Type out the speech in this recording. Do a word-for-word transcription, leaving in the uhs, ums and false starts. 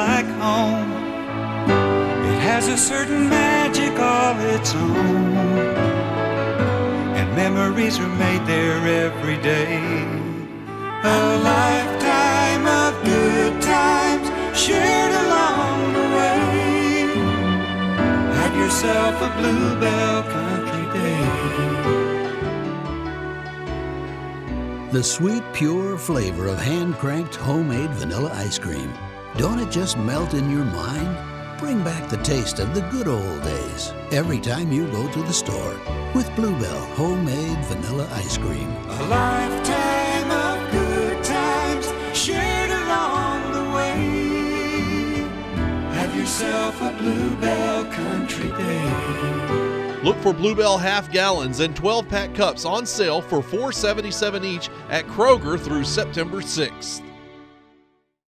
like home. It has a certain magic all its own, and memories are made there every day. A lifetime of good times shared along the way. Have yourself a Bluebell Country Day. The sweet, pure flavor of hand-cranked homemade vanilla ice cream. Don't it just melt in your mind? Bring back the taste of the good old days every time you go to the store with Bluebell homemade vanilla ice cream. A lifetime of good times shared along the way. Have yourself a Bluebell Country Day. Look for Bluebell half gallons and twelve pack cups on sale for four dollars and seventy-seven cents each at Kroger through September sixth.